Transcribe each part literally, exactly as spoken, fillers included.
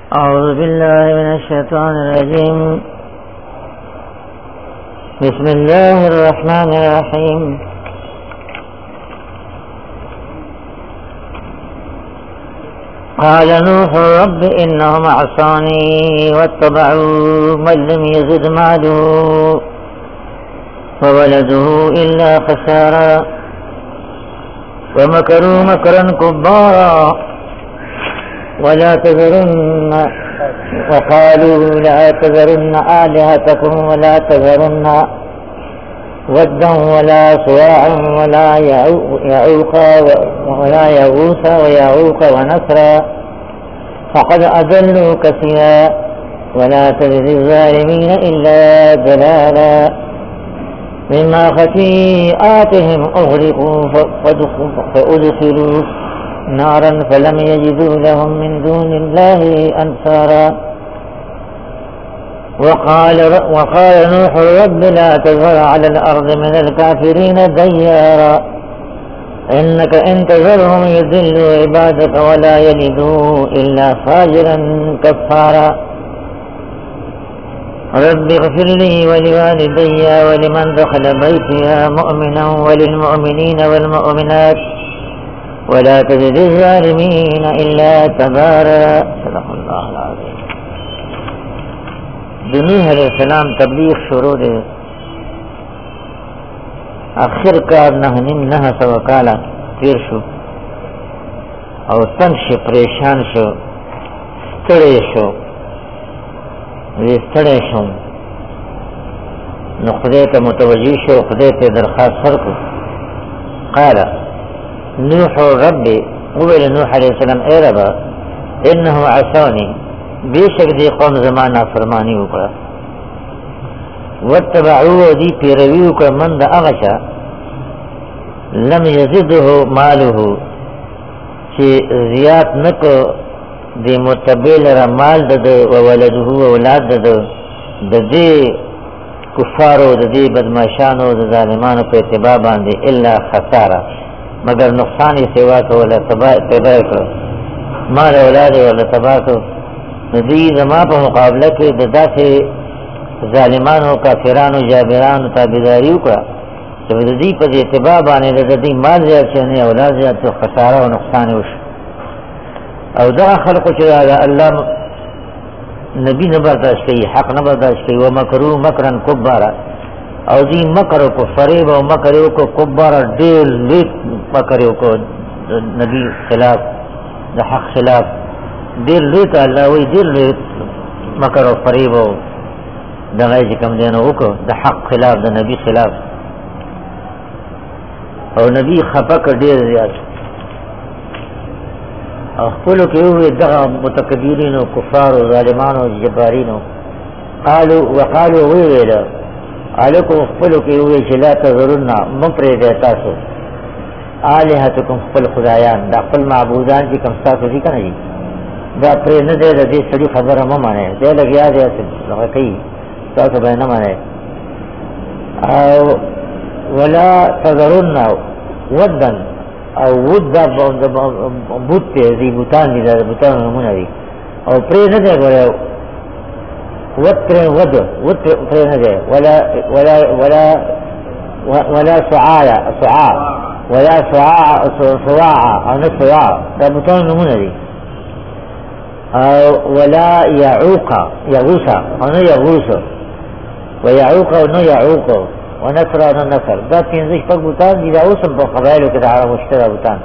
أعوذ بالله من الشيطان الرجيم. بسم الله الرحمن الرحيم. قال نوح رب إنهم عصوني واتبعوا من لم يزد ماله وولده إلا خسارا ومكروا مكرا كبارا ولا تذرن وقالوا لا تذرن آلهتكم ولا تذرن ودا ولا سواعا ولا يعوق ولا يغوث ويعوق ونسرا فقد أضلوا كثيرا ولا تزد الظالمين إلا ضلالا مما خطيئاتهم أغرقوا فأدخلوا نارا فلم يجدوا لهم من دون الله أنصارا وقال, وقال نوح رب لا تذر على الأرض من الكافرين ديارا إنك إن تذرهم يضلوا عبادك ولا يلدوا إلا فاجرا كفارا رب اغفر لي ولوالدي ولمن دخل بيتي مؤمنا وللمؤمنين والمؤمنات ولا تزد الظالمين إلا تبارا. صدق الله العظيم. نوح علیہ السلام تبلیغ شروع دے آخر کار نہ نیم نہ سوا کالا تیر شو او تن شو پریشان شو ستڑے شو وی ستڑے شو نو خدای ته متوجی شو خدای ته درخواست ورکو قال نوح ربي وویل نوح علیہ السلام اے ربا انه عصوني بیشک دی قوم زمانہ فرمانی وکړه واتبعوا دی پیروی وکړه من د هغه چا لم یزده ماله چې زیات نکو دی متبع لره مال د ولده اولاد د د دې کفارو د دې بدمعشانو د ظالمانو په اتباع باندې الا خساره مگر نقصان یې سوا کوله تباہ تباہ کړ مال اولاد ولا تباہ کړ ندی زما په مقابله کې د داسې ظالمانو کافرانو جابرانو تابعداري وکړه چې د دې په اتباع باندې د دې مال زیات شنه اولاد زیات خساره او نقصان وشي او دا خلق چې الله نبی نه برداشت کوي حق نه برداشت کوي او مکرو مکرن کبارا او دی مکر کو فریب او مکر کو کبارا ډېر لیک مکر کو نبی خلاف د حق خلاف ډېر لیک الله وی ډېر لیک مکر او فریب او دغه چې کوم دینه وکړه د حق خلاف د نبی خلاف او نبی خفق ډېر زیات او خپل کې وي دغه متکبرین او کفار او ظالمان او جبارین قالوا وقالوا ویلا علیکم خپل کې وي چې لا تذرن مپرې د تاسو الہتکم خپل خدایان د خپل معبودان چې کوم تاسو دي کنه دا پرې نه دی د دې سړي خبره مې مانه دی لګیا دی هغه کوي تاسو به نه مانه او ولا تذرن ودن او ود دا بوت دی بوتان دي دا بوتان نمونه دي او پرې نه دی غواړي وتر ود وتر پرې نه دی ولا ولا ولا ولا سعاع سعاع ولا سعاع سواع او نه سواع دا بوتان نمونه دي او ولا يعوق يغوث او نه يغوث ويعوق او نه يعوق ونصر او نصر دا پنځه شپږ بوتان دي دا اوس په قبایلو کې دا عرب مشترک بوتان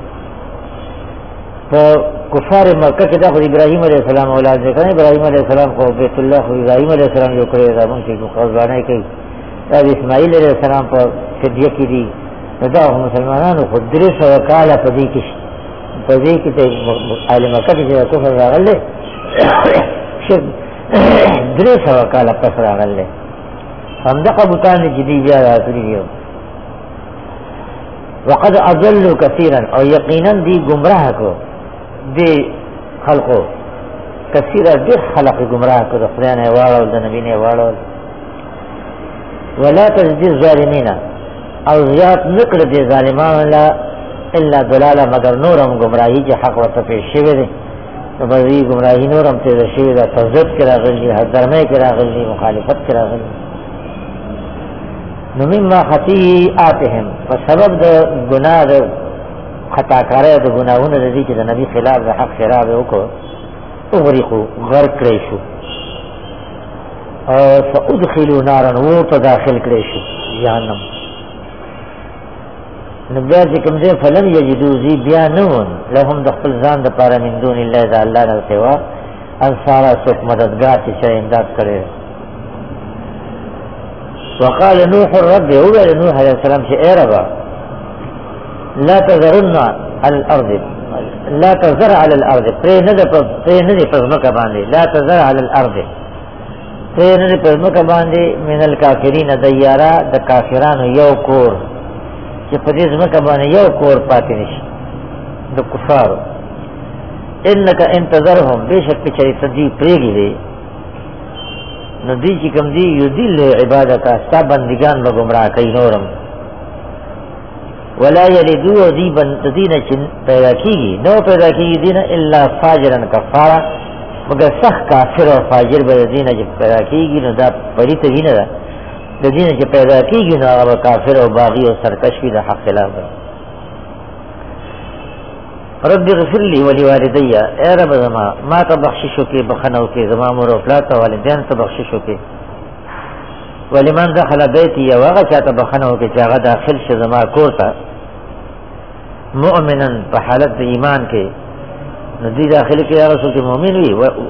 په کفار مکه کې دا ابراهیم علیه السلام اولاد دي کنه ابراهیم علیه السلام خو بیت الله خو ابراهیم علیه السلام یو کړی دا مونږ چې قربانای کوي دا اسماعیل علیه السلام په فدیه کې دي دا مسلمانانو خو درې سوه کاله په دې کې په دې کې د اهل مکه کې کفر راغلی درې سوه کاله پس راغلی همدغه بوتان چې دی بیا راغلي دي وقد اضلوا كثيرا او یقینا دی گمراه کو دی خلقو کثیره دی خلق گمراه کو د خدای نه واړو د نبی نه واړو ولا تزد الظالمین او زیات نکړه دی ظالمان لا الا ضلالا مگر نورم گمراهی چې حق ورته پیښ شوی دی نو بزی گمراهی نورم تیز شوی دا تزد کرا غلی حد درمه کرا غلی مخالفت کرا غلی نو مما خطیئاتهم فسبب دا گناہ دا خطاکاره دا گناہون دا دی چی دا نبی خلاف دا حق خلاف اوکو اغرقو غرق کریشو فادخلوا نارا وورتا داخل کریشو جہنم نبیا چې کوم ځای فلم یجدو زی بیا نون لهم د خپل ځان د پاره من دون الله اذا الله نه سوا انصارا څوک مددگار چې شي امداد کړي وقال نوح رب هو نوح عليه السلام چې اے رب لا تذرن على الارض لا تذر على الارض پرې نه د پرې نه د پزمکه باندې لا تذر على الارض پرې نه د پزمکه باندې من الکافرین دیارا د کافرانو یو کور چې په دې ځمکه باندې یو کور پاتې نشي د کفارو انک انتظرهم بشک چې تدی پریږي دي نو دې چې کوم دي یذل عبادت استا بندگان به گمراه کوي نورم ولا یلدو ذی بندین چې پیدا کیږي نو پیدا کیږي دین الا فاجرن کفارا مگر سخت کافر او فاجر به دین چې پیدا کیږي نو دا پریت وینه ده د دین چې پیدا کیږي نو هغه کافر او باغی او سرکش وي د حق خلاف رب اغفر لي ولوالدي اے رب زما ما ته بخششو کې بخنو کې زما مور او پلار ته والدین ته بخششو کې ولمن دخل بیتی یا هغه چاته بخنو کې چې هغه داخل شه زما کور ته مؤمنا په حالت د ایمان کې نو دې داخل کې هغه څوک مؤمن وي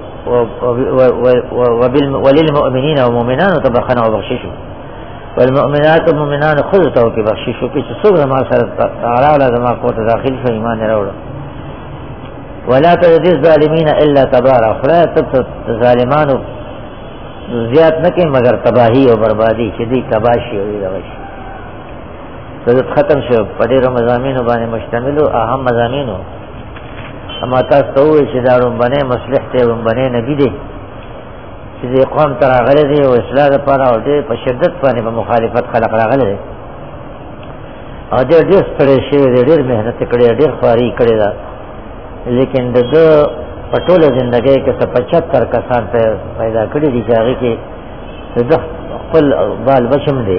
وللمؤمنین والمؤمنات تبخنو وبخششو والمؤمنات والمؤمنان خذتو کې بخششو کې چې څوک زما سره تعالی زما کور ته داخل شي ایمان راوړ ولا تجد الظالمين الا تبارا خلا تب ظالمانو زیات نکې مگر تباہی او بربادی چې دې تباشي او دغه شي صدق ختم شو په دې رمضانینو باندې مشتمل او اهم مضامینو اما تاسو ته وایي چې دا رومبنه مصلح ته رومبنه نبی دی چې قوم تر هغه دی او اصلاح لپاره او دې په شدت باندې په مخالفت خلق راغلی او دې ډېر ستړي شوی دی ډېر مهنت کړی ډېر خواري کړی دا لیکن دغه په ټوله ژوندۍ کې څه پچهتر کسان پیدا کړي دي چې هغه کې د خپل بال بچم دي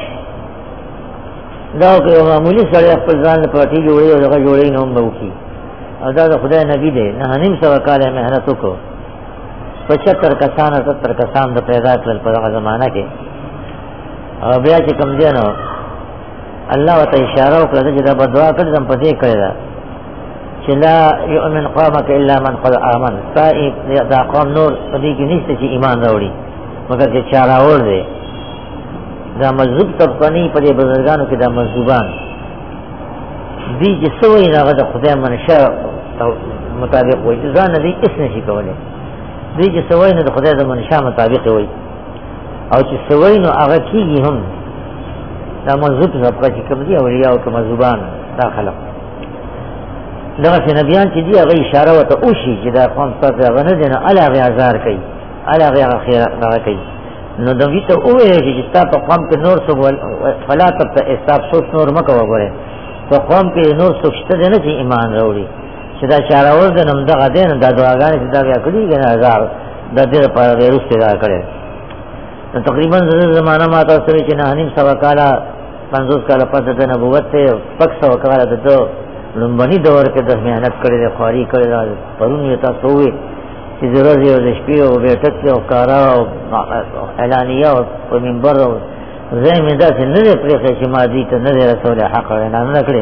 دا که معمولی سره خپل ځان په ټی جوړي او هغه جوړي نوم به وکړي او دا د خدای نبی دی نه نیم سو کاله مهنت وکړو پچهتر کسان ستر کسان د پیدا کړل په هغه زمانہ کې او بیا چې کوم دی نو الله وت اشاره وکړه چې دا بدعا کړم په دې کړی چې لا یؤمن قومک الا من قد آمن سائق دا قوم نور په دې کې نشته چې ایمان راوړي مگر چې چاره اور دی دا مذهب طبقانی په دې بزرګانو کې دا مذهبان دي چې سوې هغه د خدای منشا مطابق وایي ځان دې هیڅ نشي کولای دي چې سوې نه د خدای د منشا مطابق وایي او چې سوې نو هغه کیږي هم دا مذهب طبقه چې کوم دي اولیاء او کوم مذهبان داخله دغه نبیان چې دی هغه اشاره وته او شي چې دا قوم تاسو هغه نه دي نه علاوه هزار کوي علاوه خیر نه کوي نو د ویته او چې تاسو په قوم کې نور څه فلا تب ته حساب څو نور مکو وګوره په قوم کې نور څه شته نه چې ایمان راوړي چې دا اشاره ور د نم دغه دین د دعاګانې چې دا بیا کړي کنه هزار د دې په وروسته دا کړي نو تقریبا د زمانہ ما تاسو چې نه نیم سو کاله پنځوس کاله پس د نبوت ته پک سو کاله د لومبني دور کې د مهنت کړې ده خواري کړې ده پرون یې تاسو وې چې ضرورت یو د شپې او بیٹک او کارا او اعلانیه او په منبر او زمي دا چې نه پرې چې ما دي ته نه رسول حق نه نه کړې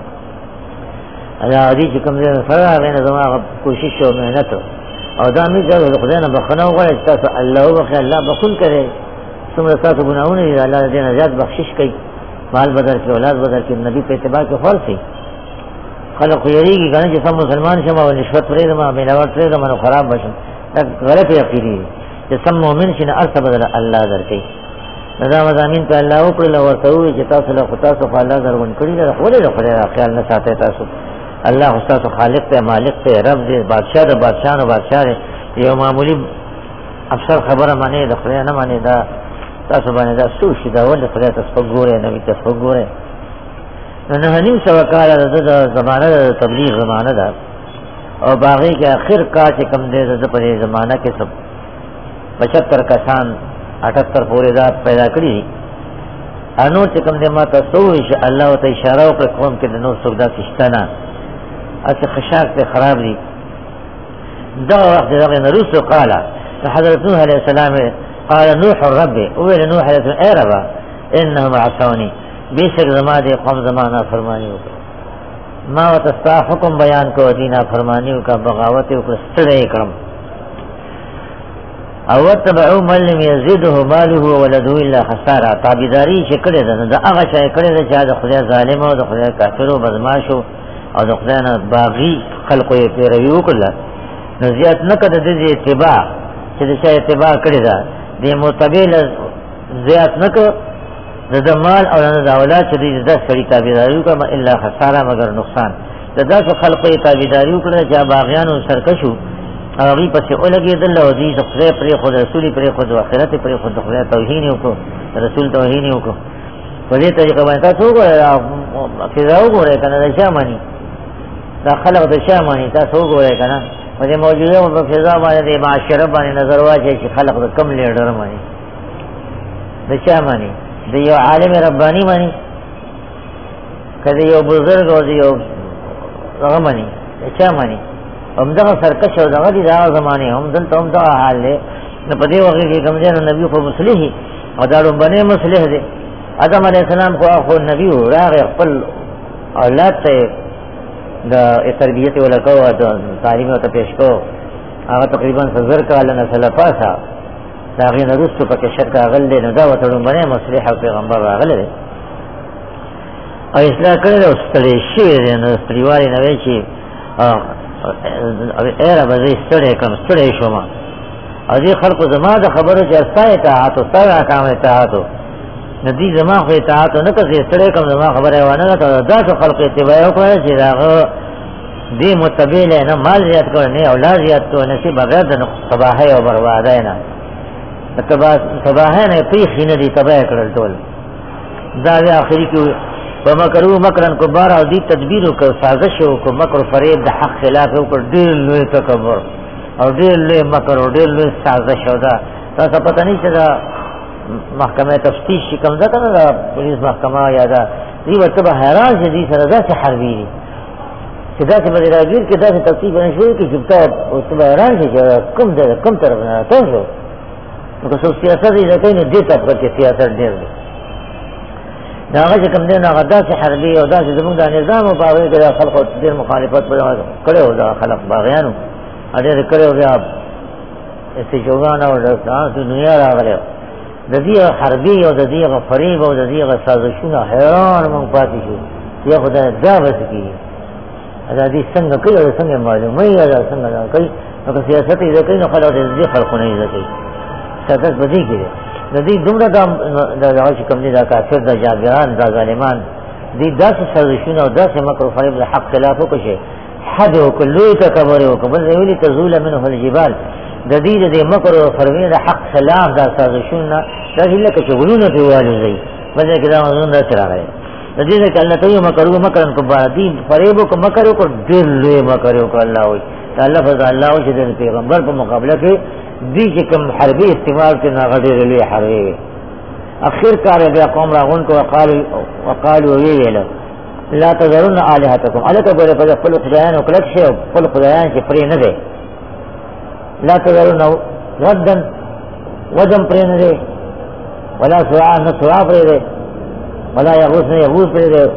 ادا دې چې کوم ځای سره غنه زما کوشش او مهنت او دا مې ځل خدای نه بخنه وغواړي تاسو الله وبخښه الله بخون کړي څومره تاسو ګناونه دي الله دې نجات بخشش کوي مال بدل کې اولاد بدل کې نبی په اتباع کې خالصي خلق یریږي کنه چې سم مسلمان شمه او نسبت پرې ما ملاوت پرې ما خراب بشم دا غلط یقیني چې سم مؤمن شنه ارث بدل الله درکې دا مزامین ته الله او کړل ورته وي چې تاسو له خدا څخه الله درون کړی دا ولې له خدای خیال نه ساتي تاسو الله استاد خالق ته مالک ته رب دې بادشاہ د بادشاہانو بادشاہ یو معمولی افسر خبره معنی د خدای نه معنی دا تاسو باندې دا سوشي دا ولې خدای تاسو ګوره نه وي تاسو ګوره نو نه نیم سو کاله د زمانه د تبلیغ زمانه ده او باغی کې اخر کا چې کم دې د په زمانہ کې سب پچہتر کسان اٹھتر پورې ذات پیدا کړی انو چې کم دې ما تاسو ان الله ته اشاره وکړه کوم کې د نور سودا کشتنا اته خشاک ته خراب دي دا وخت دغه نرسو قال حضرت نوح علیہ السلام قال نوح رب او نوح علیہ السلام اے رب انهم عصوني بیشک زما دې قوم زمانہ فرمانی وکړه ما وتستا حکم بیان کو دینا فرمانیو کا بغاوت او ستړی کړم او تبعو من لم يزده ماله ولده الا خسارا تابعداري چې کړه ده هغه شی کړه ده چې د خدای ظالم او د خدای کافر او بدمعشو او د خدای نه باغی خلقو یې پیروي وکړه نو زیات نه کړه د اتباع چې د شی اتباع کړه ده د متبیل زیات نه کړه د مال او د اولاد چې د سړي تابعداري وکړه الا خساره مگر نقصان د داسې خلقو یې تابعداري وکړه چې باغیانو سرکشو هغه پسې اولګي دل او دې خدای پر خود رسول پر خود اخرت پر خود خدای توهین وکړو رسول توهین وکړو په دې طریقه باندې تاسو وګورئ فضا وګورئ کنه د شامانی دا خلق د شامانی تاسو وګورئ کنه په دې موجوده په فضا باندې د معاشره باندې نظر واچي چې خلق د کم لیډر باندې د شامانی د یو عالم ربانی باندې کله یو بزرګ او یو هغه باندې شامانی هم دغه سرکش او دغه دي دا زمانه هم دلته هم دا حال دی نو په دې وخت کې کوم ځای نبی خو مصلح او دا باندې مصلح دی آدم علیه السلام خو خو نبی راغی خپل اولاد ته د تربیت ولکو او تعلیم ته پیش کو هغه تقریبا زر کال نه سره پاسه دا غي نرستو پکې شرک غل دی نو دا وته باندې مصلح او پیغمبر راغله او اسلام کړي او ستړي شي نو ستړيوالي نه وی چې اېره به ستړي کوم ستړي شوم او دې خلکو زما د خبرو چې استای ته هاتو سره کامه ته هاتو ندی زما خو اطاعت نه کوي ستړي کوم زما خبره ونه ته دا خلکو اتباع وکړي چې دا دې متبیل نه مال زیات کړي نه اولاد زیات کړي نه سي بغیر د تباہی او بربادی نه تباہ تباہی نه پیخي نه دي تباہ کړل ټول دا د اخري کې ومکروا مکرن کبار او دې تدبیر او سازش او مکر فریب د حق خلاف او ډېر لوی تکبر او ډېر لوی مکر او ډېر لوی سازش او دا تاسو پته نه چې دا محکمه تفتیش کوم ځای کنه دا پولیس محکمه یا دا دې ورته حیران دي سره دا څه حربي دي چې دا چې باندې راګیر کې دا ترتیب نه شوی کې چې تا او ته حیران شي چې کوم ځای کوم طرف نه تاسو نو که سیاست دې ځکه نه دې ته په سیاست ډېر دا هغه کوم دین هغه داسې حربي او داسې زموږ د نظام او باغې کې خلکو ډېر مخالفت کړو دا خلک باغیانو اړ کړو بیا استجوابونه او د دنیا راغله د دې حربي او د دې فریب او د دې سازشونه حیران مونږ پاتې شو یا خدای دا وس کی دا دې څنګه کوي او څنګه معلومه یې دا څنګه کوي نو سیاست یې کوي نو خلک دې خلکو نه یې کوي سیاست بدی کوي د دې دومره د هغه چې کوم دي دا کافر د جابران د ظالمان دې داسې سازشونه او داسې مکر فریب د حق خلاف وکړي حد او کلوی تکبر او قبل ویلي تزول منه الجبال د دې د مکر او فریب د حق خلاف د سازشونه دا لکه چې غلونه دیوالو زي وجه کې دا موضوع نه راغی د دې کې الله تعالی مکر او مکرن کو باندې فریب او مکر او ډېر لوی مکر او الله وي الله فضل الله او چې د پیغمبر په مقابله کې دې چې کوم حربي استعمال کې نه غډېر لوی حربي اخر کار بیا قوم راغون کو وقالو وقالو ویل لا تذرون الهتكم الک ګوره په خپل خدایانو کلک شي خپل خدایان چې پرې نه دي لا تذرون ودن ودن پرې نه دي ولا سواع نه سواع پرې دي ولا يغوث نه يغوث پرې دي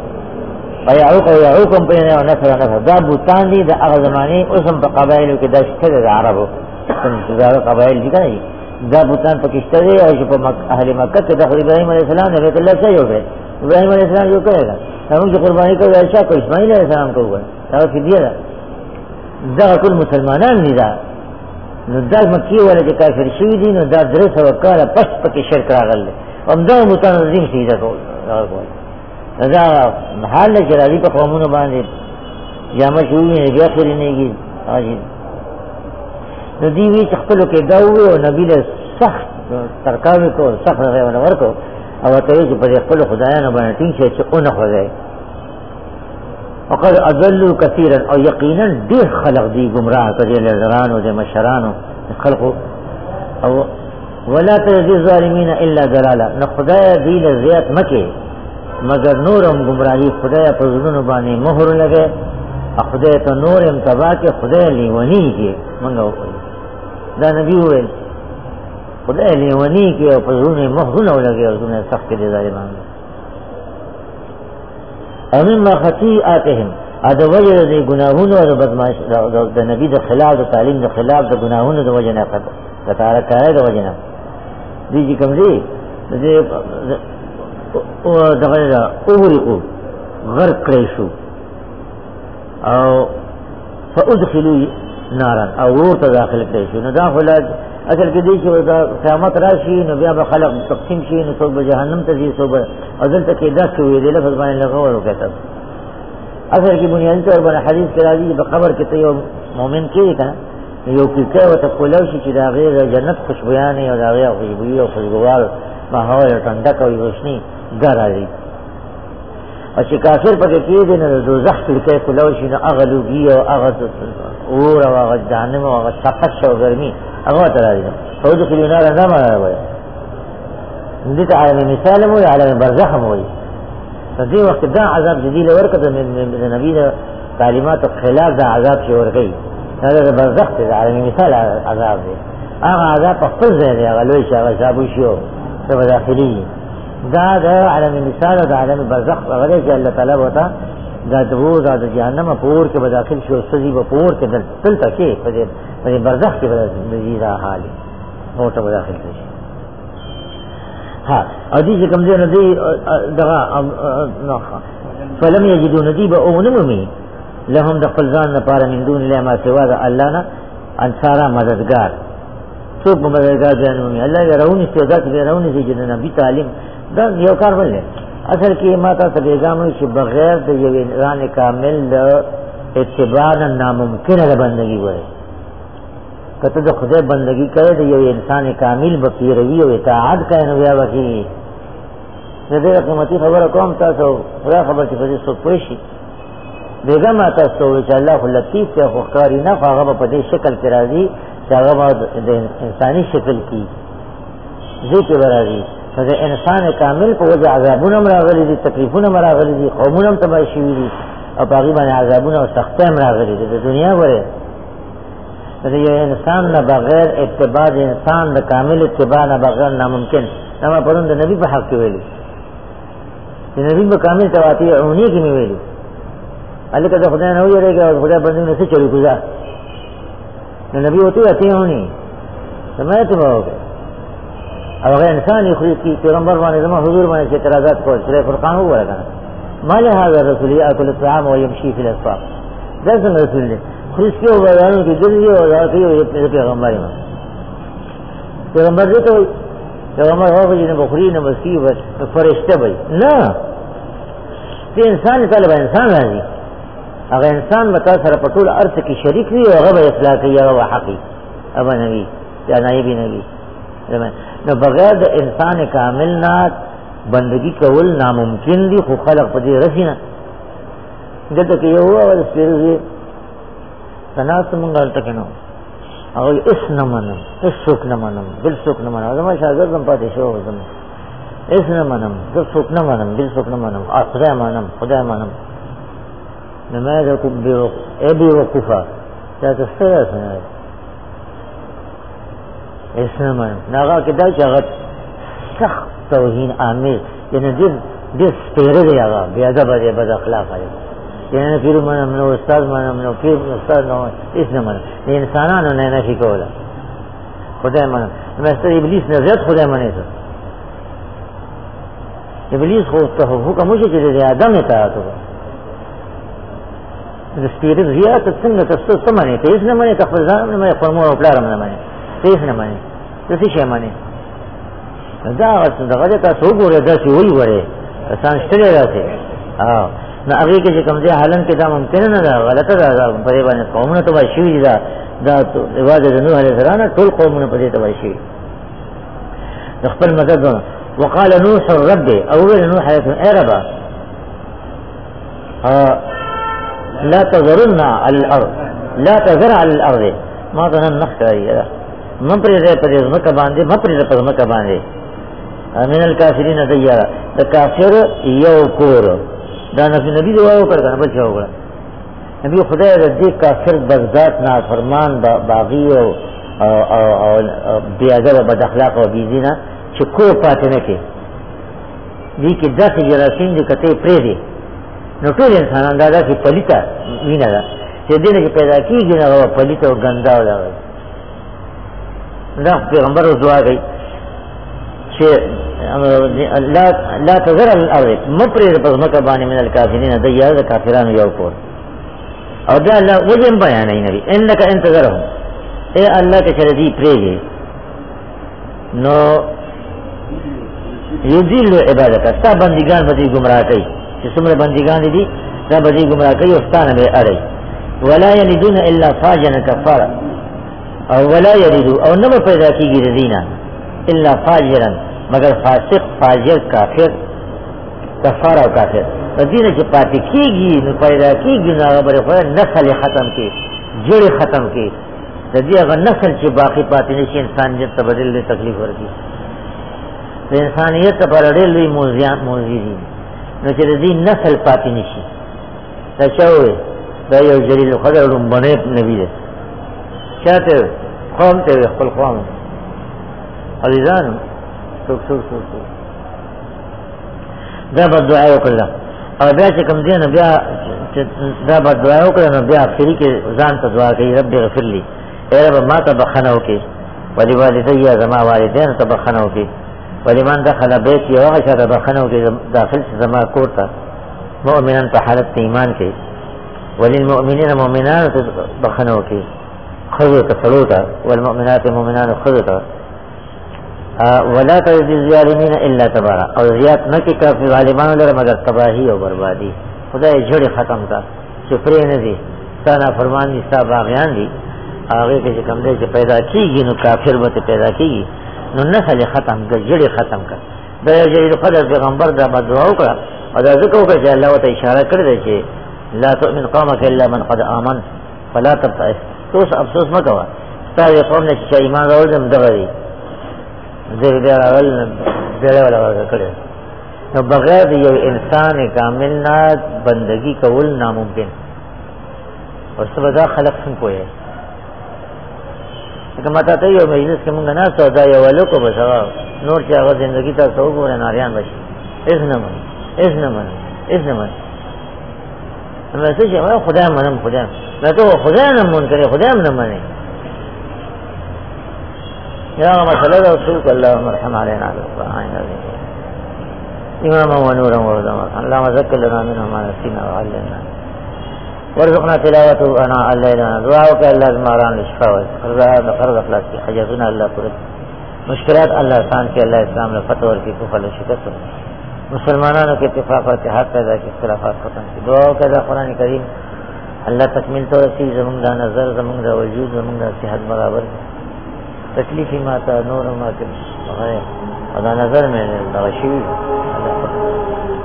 ويعوق ويعوقم پرې نه نصر نصر دا بوتان دي د هغه زمانه اوسم په قبایلو کې د شته د عربو څنګه قبایل دي کنه دا بوتان پاکستان دی او په اهل مکه کې د ابراهيم عليه السلام نه بیت الله څخه یو دی ابراهيم عليه السلام یو کړل هغه چې قرباني کوي عائشہ کو اسماعیل عليه السلام کوي دا فدیه ده دا ټول مسلمانان دي دا نو دا مکی ولا چې کافر شي دي نو دا درې سو کاله پس پکې شرک راغل هم دا بوتان عظیم شي دا کول دا حال جلالي په قومونو باندې جامه شوې نه بیا خوري نه کیږي اجي نو دی وی خپل کې دا و او نبی له سخت ترکاوي کو سخت غوونه ورکو او ته یې په خپل خدایانو باندې ټینګ شي چې اون خدای وقد اضلوا كثيرا او یقینا ډیر خلق دي گمراه کړي لران او د مشرانو خلقو او ولا تزيد الظالمين الا ضلالا. نو خدای دې له زیات مکه مگر نورم گمراهی خدای په زړونو باندې مهر لګي، خدای ته نور هم تبا کې خدای لیونی کې مونږ وایو دا نبی وویل خدای لیونی کې او په زړونو مهرونه ولګي او زړونه سخت دي ظالمان. امن ما خطیئاتهم اده وجه د ګناهونو او بدمعش د نبی د خلاف د تعلیم د خلاف د ګناهونو د وجه نه کړه تعالی کړه د وجه نه دي چې کوم دي د او دغه اوریقو غرق کړی شو او فادخلوا نارا او ورته داخل کړی شو. نو داخله اصل کې دې چې قیامت راشي نو بیا به خلق تقسیم شي، نو څوک به جهنم ته ځي، څوک به اذن ته کې داس وي د لفظ باندې لغور وکړه. اصل کې بنیادی طور باندې حدیث کې راځي په قبر کې ته یو مؤمن کې کنه یو کې کې وته کولو شي چې دا غیر جنت خوشبويانه او دا غیر خوشبوئی او خوشګوار ماحول ټنډک او روشني ګرځي. او چې کافر پکې کې دي نو دوزخ کې کولو شي نو اغلوږي او اغه اور او اغه جهنم او اغه تپش او ګرمي هغه ته راځي. خو د کلینار نه ما وایي دې ته عالم مثال مو عالم برزخ مو وایي. په دې وخت دا عذاب جديد ورکړه د نبی د تعلیمات خلاف دا عذاب شي ورګي. دا د برزخ د عالم مثال عذاب دی. هغه عذاب په خپل ځای دی، هغه لوی شي، هغه شابو شو څه داخلي. دا د عالم مثال د عالم برزخ هغه چې الله تعالی وتا دا دغه د جهنم په اور کې به داخل شو، سړي په اور کې دلته کې په دې په برزخ کې به د دا حال نو ته داخل شي. ها او دې کوم دې نه دی دغه نو فلم یجدوا ندیبا او نممی لهم د خپل ځان لپاره من دون الله ما سوا د الله نه انصارا مددگار څوک مددگار ځانومي الله یې راونی استعداد یې راونی چې د نبی تعلیم دا یو کار ولې اصل کې ما تاسو پیغام چې بغیر د یو انسان کامل د اتباع ناممکن ده بندگی وره. کته د خدای بندگی کوي د یو انسان کامل به پیروي او اطاعت کوي نو بیا وکي دې قیمتي خبره کوم تاسو خدا خبر چې په دې څه پوه شي. بیگا ما تاسو چې الله لطیف ته خوکاری نه هغه په دې شکل کې راځي چې هغه د انساني شکل کې ذکر راځي. د انسان کامل په وجه عذابونه راغلي دي، تکلیفونه راغلي دي، قومونه تباہ شوي دي او هغه باندې عذابونه او سختۍ راغلي دي. د دنیا وره د یو انسان نه بغیر اتباع د انسان د کامل اتباع نه بغیر ناممکن. نو پرون د نبی په حق کې ویلي چې نبی په کامل تواتیعونی کې ویلي الله کده خدای نه ویریږي او خدای باندې نه څه چلی کوزا نو نبی وته اتیونی سمعت به او هغه انسان خو کې پیغمبر باندې زموږ حضور باندې اعتراضات کول چې فرقان وره کنه مال هذا رسول یاکل الطعام ويمشي في الاسواق. دا څنګه رسول دی خريسته او بیانو کې دلی او راځي او پیغمبر یې پیغمبر دې ته پیغمبر هغه چې نه بخوري نه مسکی بس فرشته وي نه دې انسان طالب انسان راځي هغه انسان متا سره په ټول ارث کې شریک وي او هغه اصلاح کوي او حقي ابا نبی یا نایب نبی نو بغیر د انسان کامل نه بندگی کول ناممکن دي. خو خلق په دې رسینه دته کې یو او سپیروي تناس مونږ ته کنو او اس نه منم اس څوک نه منم بل څوک نه منم زما شاګرد هم پاتې شو زما اس نه منم زه څوک نه منم بل څوک نه منم خدای منم خدای منم نو ما دا کو به ابي وقفا دا څه څه اسنه منم ناغه کې دا چې هغه سخت توهین آمیز یعنی دې دې سپیره دی هغه بیا دا به بد اخلاق دی یعنی پیر منم نو استاد منم نو پیر استاد نو اسنه منم انسانانو نه نشي کوله خدای منم مستر ابلیس نه زیات خدای منه ته ابلیس خو ته حکم وشي چې د ادم اطاعت وکړي د سپیره زیات څنګه تاسو سمونه ته اسنه منه خپل ځان نه مې فرمو او پلار نه منه تیس نه مانی تسی شي مانی دا غوښته دغه تاسو وګورئ دا چې وی وره انسان شته راځي ها نو هغه کې کوم ځای حالن کې دا ممکن نه ده غلطه ده په دې باندې قومونه ته وایي دا دا عبادت نوح علیه السلام ټول قومونه په دې ته وایي خپل مدد وقال نوح رب او نوح علیه السلام اے رب لا تذرن على الارض لا تذر على الارض ما ته نن نخ کوي من پر دې پر مکه باندې من پر دې پر مکه باندې من الکافرین دیارا د کافر یو کور دا نبی دعا وکړه بل څه وکړه نبی خدای دې کافر بغداد نافرمان باغی او او بی ادب بد اخلاق او بی دینه چې کو پاتې نه کې دې کې داسې جراثیم دي کته پرې دي نو ټول انسانان دا داسې پلیته وینه ده چې دینه کې پیدا کیږي نه پلیته او ګندا ولا دا پیغمبر دعا کوي چې لا لا تذر الارض مپرې په مکه باندې من الکافرین دیار د کافرانو یو کور او دا الله وجه بیان نه لري انک انتظرهم اے الله کې چې دې پرېږي نو یذل عبادت ستا بندگان به گمراه کوي چې څومره بندگان دي دا به گمراه کوي او ستانه به اړي ولا یلدون الا فاجرا کفارا او ولا یلدو او نه پیدا کیږي دینه الا فاجرا مگر فاسق فاجر کافر کفار او کافر دینه چې پاتې کیږي نو پیدا کیږي نو خبره خو نسل ختم کی جوړ ختم کی د دې هغه نسل چې باقی پاتې نشي انسان دې تبدل له تکلیف ورکی د انسانیت پر اړه لوی موزیان موزي دي نو چې دې نسل پاتې نشي دا شوی دا یو جلیل قدر لومبنه نبی دی چاته قوم ته خپل قوم علیزان څوک څوک څوک دا به دعا وکړه او بیا چې کوم دین بیا دا به دعا وکړه نو بیا اخري کې ځان ته دعا کوي رب اغفر لي اے رب ما ته بخنه وکي ولي والدي زما والدين ته بخنه وکي ولمن دخل بيتي هغه چې بخنه وکي داخل زما کور ته مؤمنان په حالت ایمان کې وللمؤمنين مؤمنات بخنه وکي خذوا تسلوتا والمؤمنات مؤمنان خذوا ولا تجد الظالمين الا تبارا او زیات نه کې کافر ظالمانو لره مگر تباہی او بربادي خدای جوړ ختم کا چې پرې نه دي ستانه فرمان دي ستا باغیان دي هغه کې کوم دې چې پیدا کیږي نو کافر به پیدا کیږي نو نسل ختم کا جوړ ختم کا دا یو خدای پیغمبر دا دعا وکړه او دا ذکر وکړه چې الله ته اشاره کړی چې لا تؤمن قومك الا من قد امن فلا تبتئس تو افسوس مکوا ستاسو قوم نه چې ایمان راوړل دم دغه زه دې راول دې ولا کړی نو بغیر د یو انسان کامل نه بندگی کول ناممکن او سبدا خلق څنګه کوی کما ته ته یو مجلس کې مونږ نه سودا یو ولکو بس نور چې هغه ژوندۍ ته څو ګور نه اړیان بشي اس نه من اس نه من اس نه من نو څه چې خدای منم خدای نو ته خدای نه مونږ کړی خدای نه منې يا مسألة رسولك اللهم ارحم علينا على القرآن العظيم إماما ونورا وهدى اللهم ذكر لنا منه ما نسينا وعلمنا وارزقنا تلاوته أناء الليل دعاءك الله المعران للشفاء والقرض أخلاق في حاجاتنا الله قرد مشکلات الله آسان کی الله اسلام لفتح ورکی کفر لشکست مسلمانانو کے اتفاق و اتحاد پیدا کی اختلافات ختم کی دعاو کہا قرآن کریم اللہ تکمیل تو رسی زمون دا نظر زمون دا وجود زمون دا صحت برابر تکلیفی ماتا نور ماتا غیر ادا نظر میں غشیوی اللہ